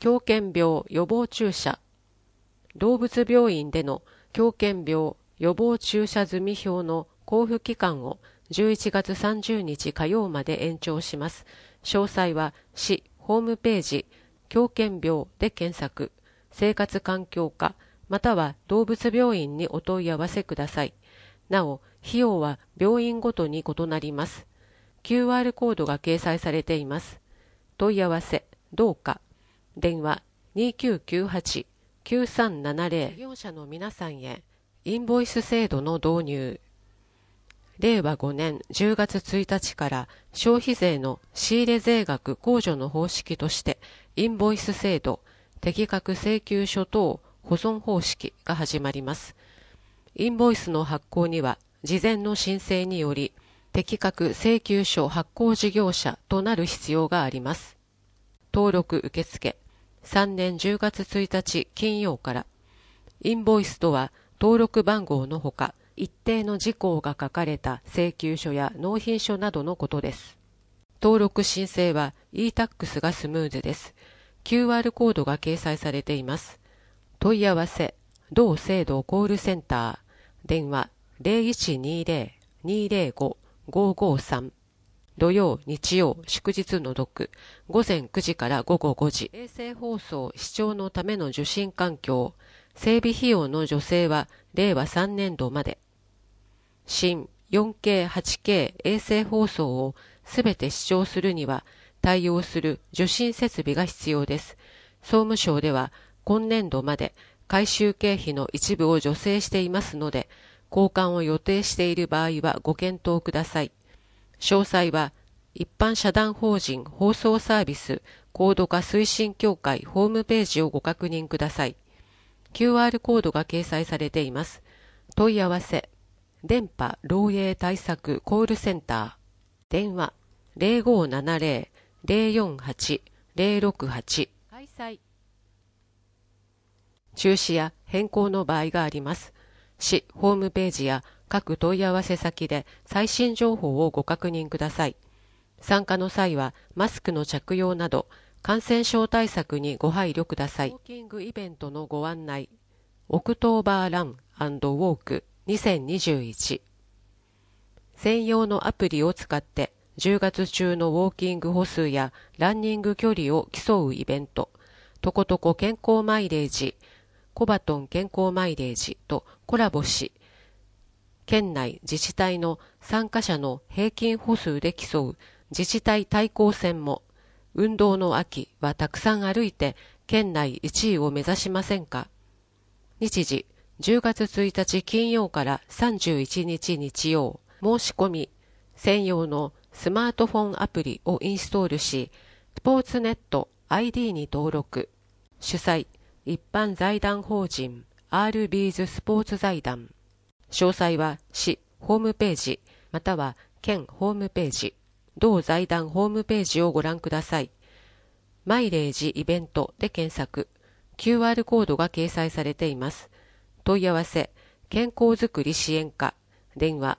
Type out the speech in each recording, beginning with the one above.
狂犬病予防注射。動物病院での狂犬病予防注射済み表の交付期間を11月30日火曜まで延長します。詳細は市ホームページ狂犬病で検索、生活環境課または動物病院にお問い合わせください。なお、費用は病院ごとに異なります。QR コードが掲載されています。問い合わせ、どうか。電話2998-9370。事業者の皆さんへ、インボイス制度の導入。令和5年10月1日から消費税の仕入れ税額控除の方式として、インボイス制度、適格請求書等保存方式が始まります。インボイスの発行には、事前の申請により、適格請求書発行事業者となる必要があります。登録受付、3年10月1日金曜から、インボイスとは登録番号のほか、一定の事項が書かれた請求書や納品書などのことです。登録申請は e-tax がスムーズです。QR コードが掲載されています。問い合わせ、同制度コールセンター、電話0120-205-553。土曜、日曜、祝日除く、午前9時から午後5時。衛星放送視聴のための受信環境、整備費用の助成は令和3年度まで。新 4K、8K 衛星放送をすべて視聴するには対応する受信設備が必要です。総務省では今年度まで改修経費の一部を助成していますので、交換を予定している場合はご検討ください。詳細は一般社団法人放送サービス高度化推進協会ホームページをご確認ください。QR コードが掲載されています。問い合わせ、電波漏洩対策コールセンター、電話0570-048-068。開催。中止や変更の場合があります。市ホームページや各問い合わせ先で最新情報をご確認ください。参加の際はマスクの着用など感染症対策にご配慮ください。ウォーキングイベントのご案内、オクトーバーラン&ウォーク2021。専用のアプリを使って10月中のウォーキング歩数やランニング距離を競うイベント、とことこ健康マイレージ、コバトン健康マイレージとコラボし、県内自治体の参加者の平均歩数で競う自治体対抗戦も、運動の秋はたくさん歩いて県内1位を目指しませんか。日時10月1日金曜から31日日曜。申し込み、専用のスマートフォンアプリをインストールし、スポーツネット ID に登録。主催、一般財団法人 RB's スポーツ財団。詳細は市ホームページまたは県ホームページ、同財団ホームページをご覧ください。マイレージイベントで検索。QR コードが掲載されています。問い合わせ、健康づくり支援課、電話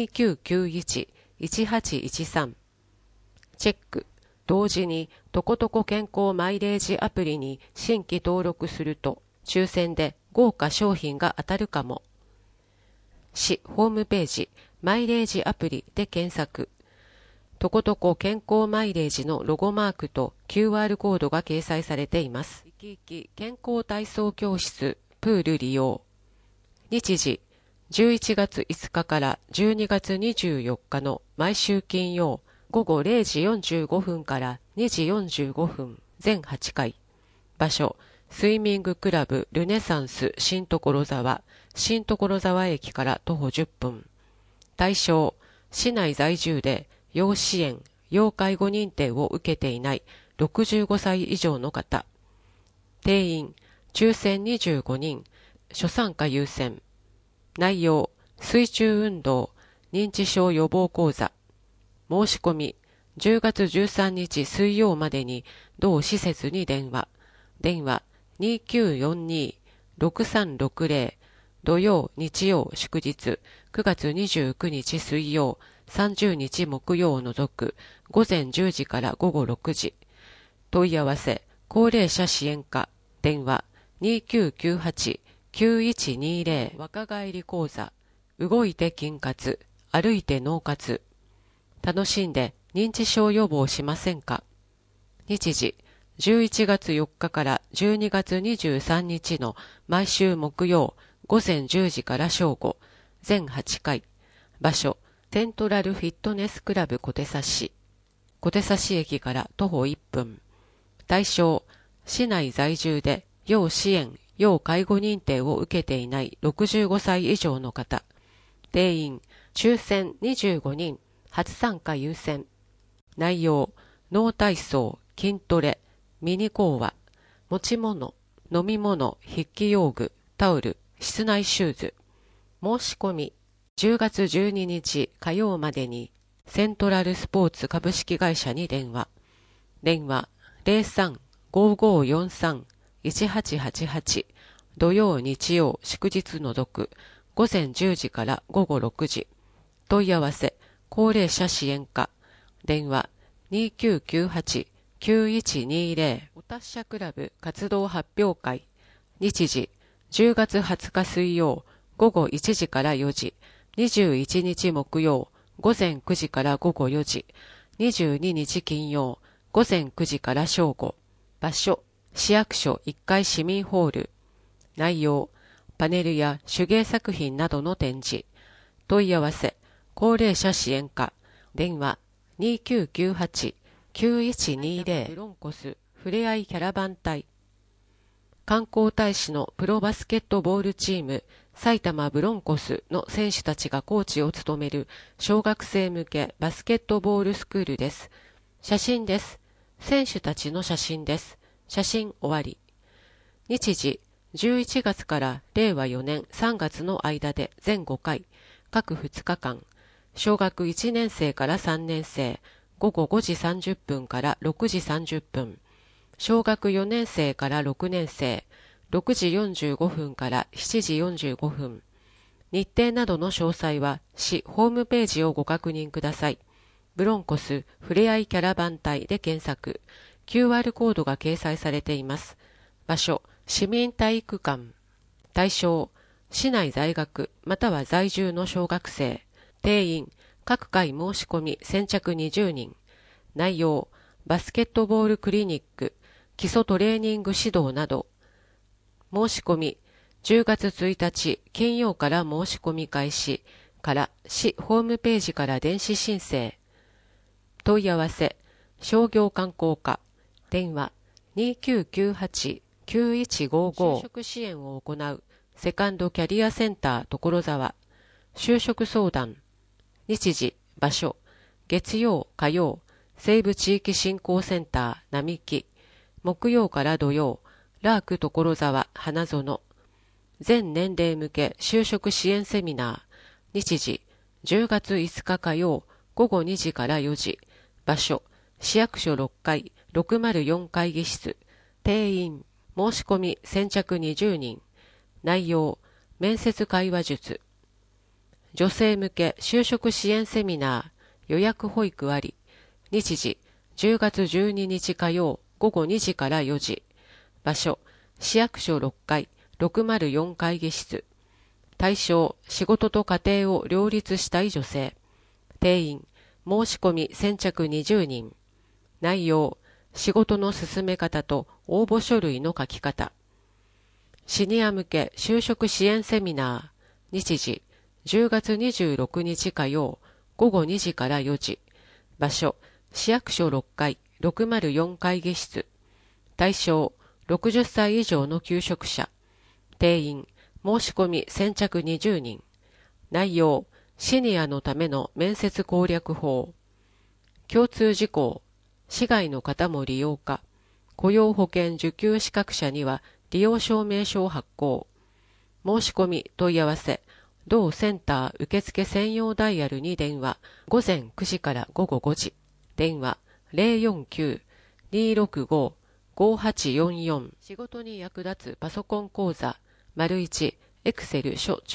2991-1813。チェック、同時にとことこ健康マイレージアプリに新規登録すると、抽選で豪華商品が当たるかも。市ホームページ、マイレージアプリで検索。とことこ健康マイレージのロゴマークと QR コードが掲載されています。いきいき健康体操教室プール利用。日時11月5日から12月24日の毎週金曜午後0時45分から2時45分全8回。場所、スイミングクラブルネサンス新所沢、新所沢駅から徒歩10分。対象、市内在住で要支援、要介護認定を受けていない65歳以上の方。定員、抽選25人、初参加優先。内容、水中運動、認知症予防講座。申し込み、10月13日水曜までに同施設に電話。電話2942-6360。土曜、日曜、祝日、9月29日水曜、30日木曜を除く、午前10時から午後6時。問い合わせ、 高齢者支援課、電話2998-9120若返り講座、動いて筋活、歩いて脳活。楽しんで認知症予防しませんか？日時、11月4日から12月23日の毎週木曜午前10時から正午、全8回。場所、セントラルフィットネスクラブ小手指市。小手指駅から徒歩1分。対象、市内在住で要支援、要介護認定を受けていない65歳以上の方。定員、抽選25人、初参加優先。内容、脳体操、筋トレ、ミニ講話、持ち物、飲み物、筆記用具、タオル、室内シューズ。申し込み、10月12日火曜までに、セントラルスポーツ株式会社に電話。電話、03-5543-1888。土曜日曜祝日除く、午前10時から午後6時。問い合わせ、高齢者支援課。電話、2998-9120お達者クラブ活動発表会。日時、10月20日水曜、午後1時から4時。21日木曜、午前9時から午後4時。22日金曜、午前9時から正午。場所、市役所1階市民ホール。内容、パネルや手芸作品などの展示。問い合わせ、高齢者支援課。電話、2998-9120ブロンコスふれあいキャラバン隊。観光大使のプロバスケットボールチーム埼玉ブロンコスの選手たちがコーチを務める小学生向けバスケットボールスクールです。写真です。選手たちの写真です。写真終わり。日時、11月から令和4年3月の間で全5回、各2日間。小学1年生から3年生、午後5時30分から6時30分。小学4年生から6年生、6時45分から7時45分。日程などの詳細は市ホームページをご確認ください。ブロンコスふれあいキャラバン隊で検索。QR コードが掲載されています。場所、市民体育館。対象、市内在学または在住の小学生。定員、各回申し込み先着20人。内容、バスケットボールクリニック、基礎トレーニング指導など。申し込み、10月1日金曜から申し込み開始から市ホームページから電子申請。問い合わせ、商業観光課。電話、2998-9155就職支援を行うセカンドキャリアセンター所沢。就職相談。日時、場所、月曜、火曜、西部地域振興センター並木。木曜から土曜、ラーク所沢花園。全年齢向け就職支援セミナー。日時、10月5日火曜、午後2時から4時。場所、市役所6階、604会議室。定員、申し込み先着20人。内容、面接会話術。女性向け就職支援セミナー、予約保育あり。日時、10月12日火曜、午後2時から4時。場所、市役所6階、604会議室。対象、仕事と家庭を両立したい女性。定員、申し込み先着20人。内容、仕事の進め方と応募書類の書き方。シニア向け就職支援セミナー。日時、10月26日火曜、午後2時から4時。場所、市役所6階、604会議室。対象、60歳以上の求職者。定員、申し込み先着20人。内容、シニアのための面接攻略法。共通事項、市外の方も利用可。雇用保険受給資格者には利用証明書を発行。申し込み問い合わせ、同センター受付専用ダイヤルに電話、午前9時から午後5時。電話、049-265-5844。仕事に役立つパソコン講座、1、エクセル書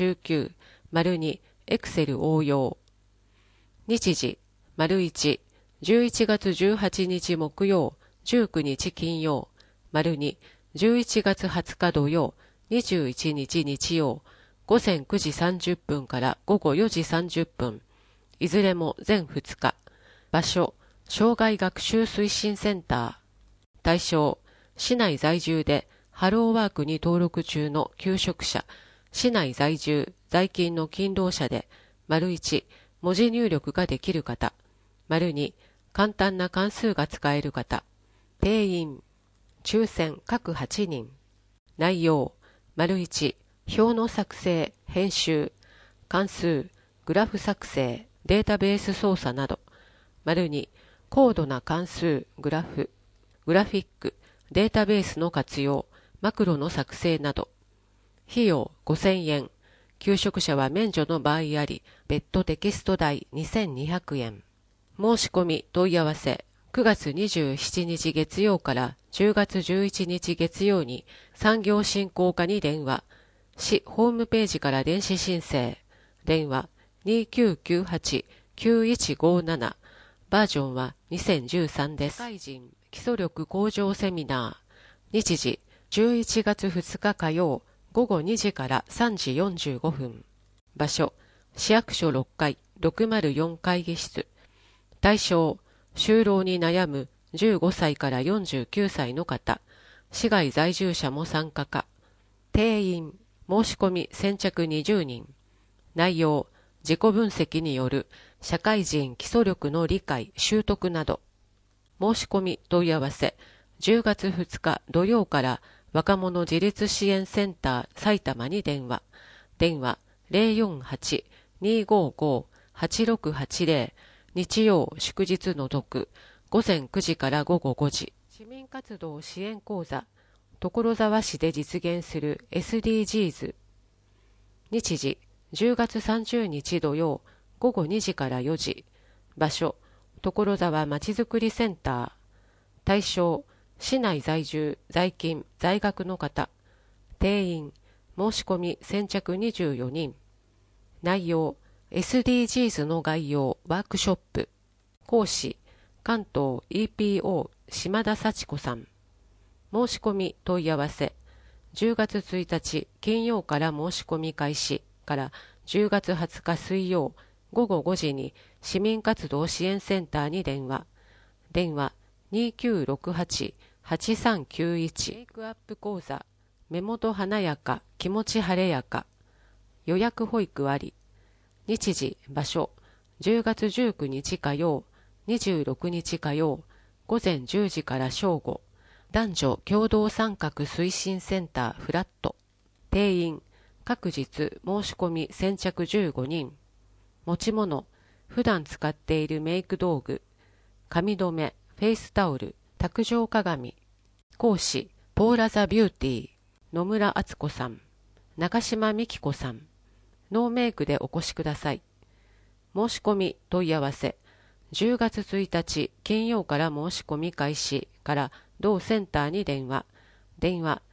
19、2、エクセル応用。日時、1、11月18日木曜、19日金曜、 2、11月20日土曜、21日日曜、午前9時30分から午後4時30分、いずれも全2日。場所、障害学習推進センター。対象、市内在住でハローワークに登録中の求職者、市内在住、在勤の勤労者で、1、文字入力ができる方、2、簡単な関数が使える方、定員、抽選各8人。内容、1、表の作成、編集、関数、グラフ作成、データベース操作など、2、高度な関数、グラフ、グラフィック、データベースの活用、マクロの作成など。費用5000円。求職者は免除の場合あり、別途テキスト代2200円。申し込み問い合わせ。9月27日月曜から10月11日月曜に産業振興課に電話。市ホームページから電子申請。電話2998-9157。バージョンは2013です。社会人基礎力向上セミナー。日時11月2日火曜午後2時から3時45分。場所市役所6階604会議室。対象就労に悩む15歳から49歳の方。市外在住者も参加か。定員申し込み先着20人。内容自己分析による社会人基礎力の理解習得など。申し込み問い合わせ10月2日土曜から若者自立支援センター埼玉に電話。電話048-255-8680。日曜祝日除く午前9時から午後5時。市民活動支援講座所沢市で実現する SDGs。日時10月30日土曜午後2時から4時。場所所沢まちづくりセンター。対象市内在住在勤在学の方。定員申し込み先着24人。内容 SDGs の概要ワークショップ。講師関東 EPO 島田幸子さん。申し込み問い合わせ10月1日金曜から申し込み開始から10月20日水曜午後5時に市民活動支援センターに電話。電話2968-8391。メイクアップ講座目元華やか気持ち晴れやか。予約保育あり。日時場所10月19日火曜26日火曜午前10時から正午。男女共同参画推進センターフラット。定員各日申し込み先着15人。持ち物普段使っているメイク道具髪留めフェイスタオル卓上鏡。講師ポーラザビューティー野村敦子さん中島美希子さん。ノーメイクでお越しください。申し込み問い合わせ10月1日金曜から申し込み開始から同センターに電話。電話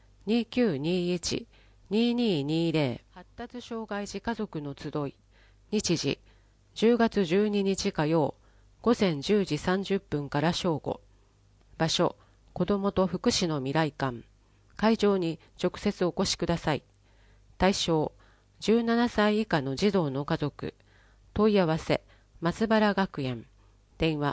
2921-2220。発達障害児家族の集い。日時10月12日火曜午前10時30分から正午。場所子どもと福祉の未来館。会場に直接お越しください。対象17歳以下の児童の家族。問い合わせ松原学園。電話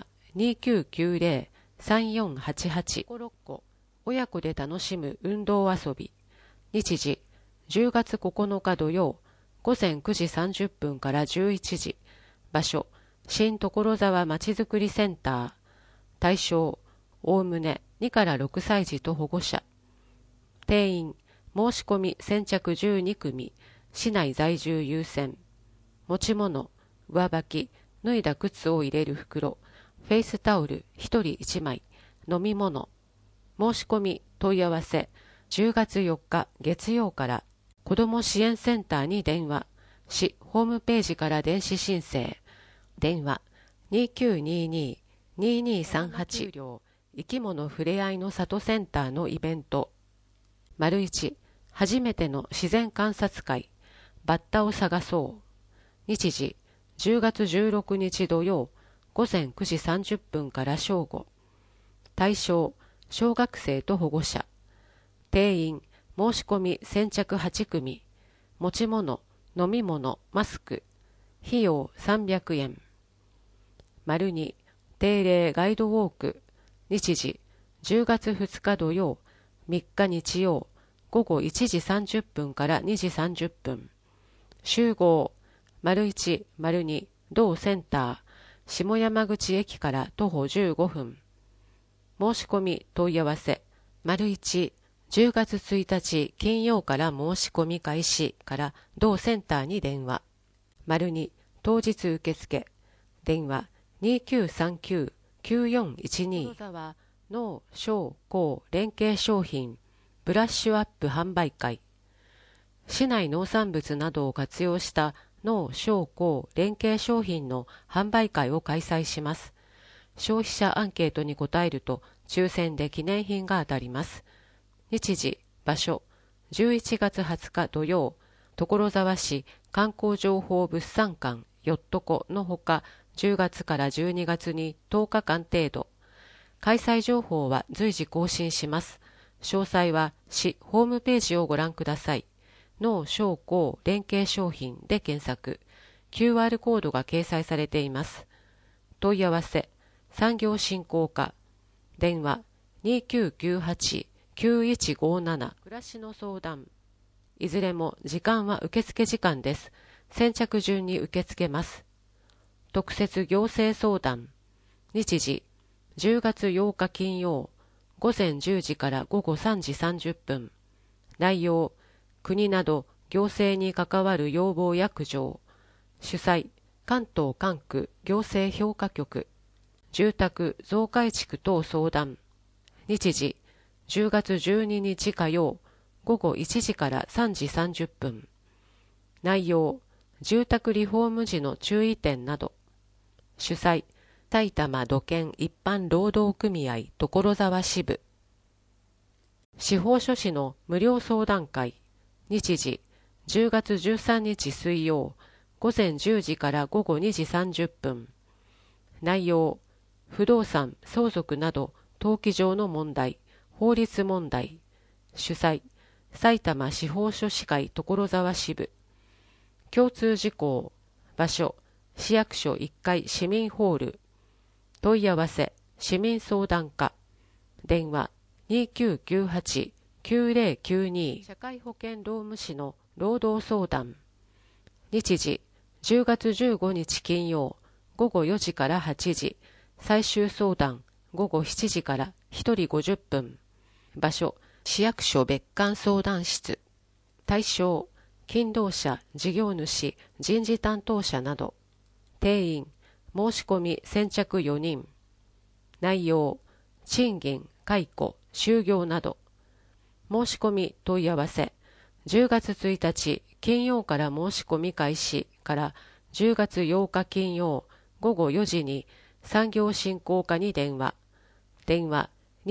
2990-3488。親子で楽しむ運動遊び。日時10月9日土曜午前9時30分から11時。場所新所沢まちづくりセンター。対象おおむね2から6歳児と保護者。定員申し込み先着12組。市内在住優先。持ち物上履き脱いだ靴を入れる袋フェイスタオル1人1枚。飲み物。申し込み問い合わせ10月4日月曜から子ども支援センターに電話。市ホームページから電子申請。電話2922-2238。生き物ふれあいの里センターのイベント。1初めての自然観察会バッタを探そう。日時10月16日土曜午前9時30分から正午。対象小学生と保護者。 定員、申し込み先着8組、持ち物、飲み物、マスク、費用300円。2、定例ガイドウォーク、日時、10月2日土曜、3日日曜、午後1時30分から2時30分。集合、1、2、同センター、下山口駅から徒歩15分。申し込み問い合わせ、1、10月1日金曜から申し込み開始から同センターに電話。2、当日受付。電話2939-9412。所沢農商工連携商品ブラッシュアップ販売会。市内農産物などを活用した農商工連携商品の販売会を開催します。消費者アンケートに答えると抽選で記念品が当たります。日時、場所、11月20日土曜、所沢市観光情報物産館よっとこのほか、10月から12月に10日間程度。開催情報は随時更新します。詳細は市ホームページをご覧ください。農商工連携商品で検索。QR コードが掲載されています。問い合わせ、産業振興課。電話2998-9157。暮らしの相談。いずれも時間は受付時間です。先着順に受け付けます。特設行政相談。日時、10月8日金曜、午前10時から午後3時30分。内容、国など行政に関わる要望や苦情。主催、関東管区行政評価局。住宅増改築等相談。日時、10月12日火曜、午後1時から3時30分。内容、住宅リフォーム時の注意点など。主催、埼玉土建一般労働組合所沢支部。司法書士の無料相談会。日時、10月13日水曜、午前10時から午後2時30分。内容、不動産、相続など登記上の問題、法律問題。主催、埼玉司法書士会所沢支部。共通事項、場所、市役所1階市民ホール。問い合わせ、市民相談課。電話、2998-9092。社会保険労務士の労働相談。日時、10月15日金曜、午後4時から8時。最終相談、午後7時から1人50分。場所、市役所別館相談室。対象、勤労者、事業主、人事担当者など。定員、申し込み先着4人。内容、賃金、解雇、就業など。申し込み問い合わせ、10月1日金曜から申し込み開始から10月8日金曜午後4時に産業振興課に電話。電話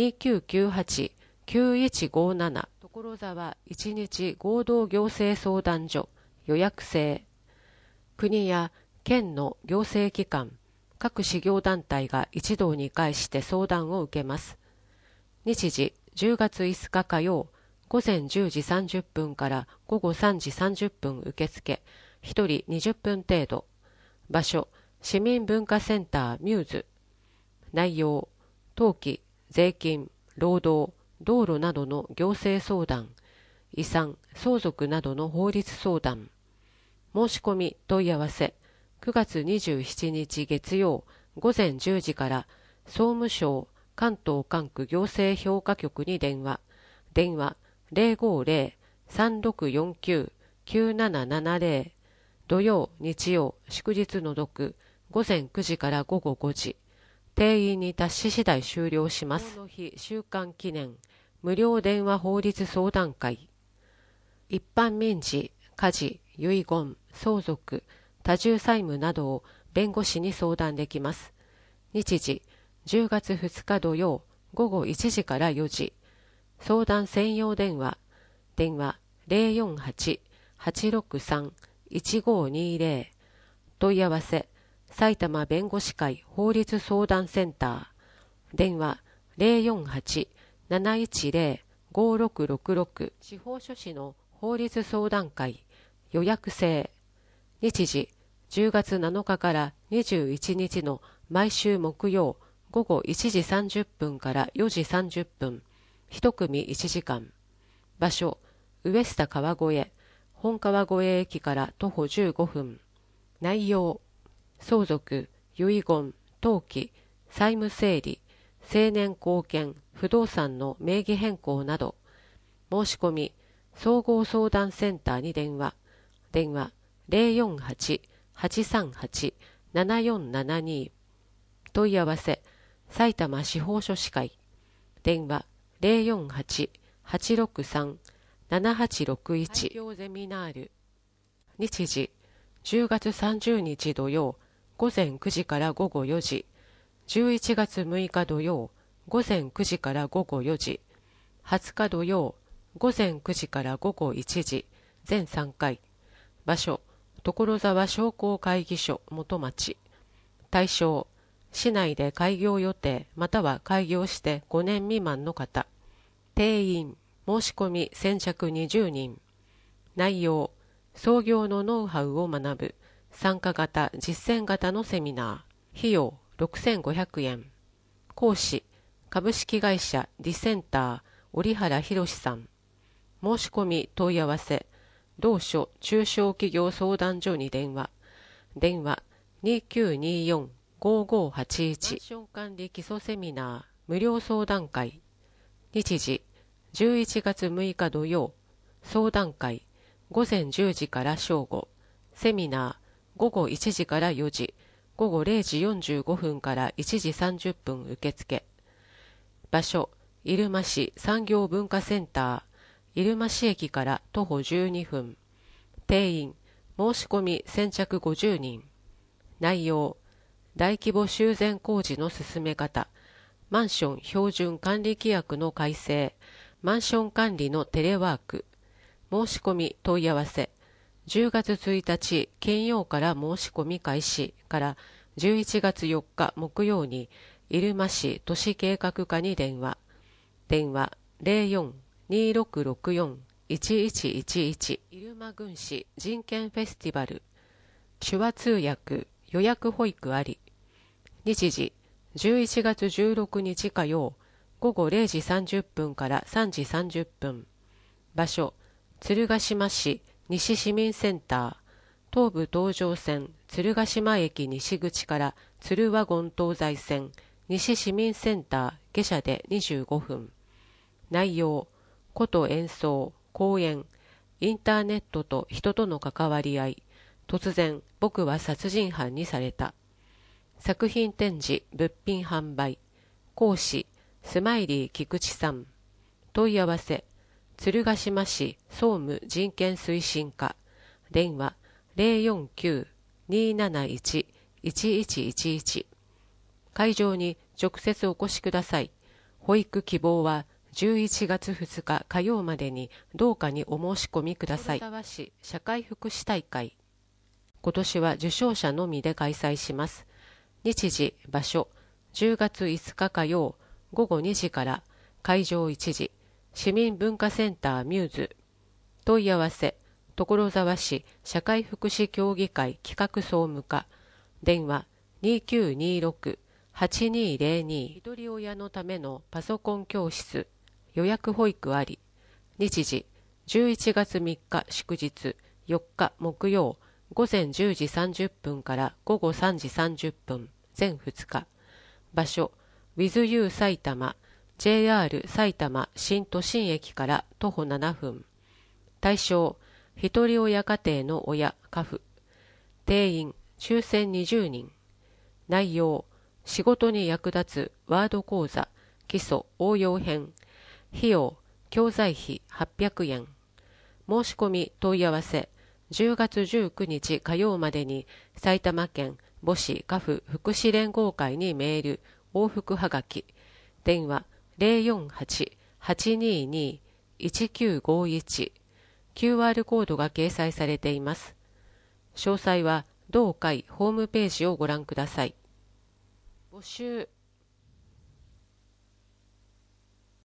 2998-9157。所沢1日合同行政相談所。予約制。国や県の行政機関、各事業団体が一堂に会して相談を受けます。日時、10月5日火曜、午前10時30分から午後3時30分受付、1人20分程度。場所、市民文化センターミューズ。内容、登記、税金、労働、道路などの行政相談、遺産、相続などの法律相談。申し込み問い合わせ、9月27日月曜午前10時から総務省関東管区行政評価局に電話。電話050-3649-9770。土曜、日曜、祝日除く午前9時から午後5時。定員に達し次第終了します。この日週間記念無料電話法律相談会。一般民事、家事、遺言、相続、多重債務などを弁護士に相談できます。日時、10月2日土曜午後1時から4時。相談専用電話。電話048-863-1520。問い合わせ、埼玉弁護士会法律相談センター。電話048-710-5000。 5666司法書士の法律相談会予約制。日時10月7日から21日の毎週木曜午後1時30分から4時30分、一組1時間。場所、ウエスタ川越、本川越駅から徒歩15分。内容、相続、遺言、登記、債務整理、成年後見、不動産の名義変更など。申し込み、総合相談センターに電話。電話 048-838-7472。問い合わせ、埼玉司法書士会。電話 048-863-7861。開業ゼミナール。日時、10月30日土曜、午前9時から午後4時。11月6日土曜、午前9時から午後4時。20日土曜、午前9時から午後1時。全3回。場所、所沢商工会議所元町。対象、市内で開業予定または開業して5年未満の方。定員、申し込み先着20人。内容、創業のノウハウを学ぶ参加型実践型のセミナー。費用6500円。講師、株式会社ディセンター折原博さん。申し込み問い合わせ、同所中小企業相談所に電話。電話 2924-5581。マンション管理基礎セミナー無料相談会。日時、11月6日土曜。相談会、午前10時から正午。セミナー、午後1時から4時。午後0時45分から1時30分受付。場所、入間市産業文化センター。入間市駅から徒歩12分。定員、申し込み先着50人。内容、大規模修繕工事の進め方、マンション標準管理規約の改正、マンション管理のテレワーク。申し込み問い合わせ、10月1日金曜から申し込み開始から11月4日木曜に入間市都市計画課に電話。電話 04-2664-1111。入間郡市人権フェスティバル。手話通訳、予約保育あり。日時、11月16日火曜、午後0時30分から3時30分。場所、鶴ヶ島市西市民センター。東武東上線鶴ヶ島駅西口から鶴ワゴン東西線西市民センター下車で25分。内容、琴演奏、講演、インターネットと人との関わり合い。突然、僕は殺人犯にされた。作品展示、物品販売。講師、スマイリー菊池さん。問い合わせ、鶴ヶ島市総務人権推進課。電話 049-271-1111。会場に直接お越しください。保育希望は11月2日火曜までにどうかにお申し込みください。所沢市社会福祉大会。今年は受賞者のみで開催します。日時、場所、10月5日火曜、午後2時から、会場1時、市民文化センターミューズ。問い合わせ、所沢市社会福祉協議会企画総務課。電話、2926-8202。ひとり親のためのパソコン教室。予約保育あり。日時、11月3日祝日、4日木曜、午前10時30分から午後3時30分、全2日。場所、WithYou 埼玉、JR 埼玉新都心駅から徒歩7分。対象、ひとり親家庭の親、家父。定員、抽選20人。内容、仕事に役立つワード講座、基礎応用編。費用、教材費800円。申し込み問い合わせ、10月19日火曜までに埼玉県母子家父福祉連合会にメール、往復はがき。電話 048-822-1951。QR コードが掲載されています。詳細は同会ホームページをご覧ください。募集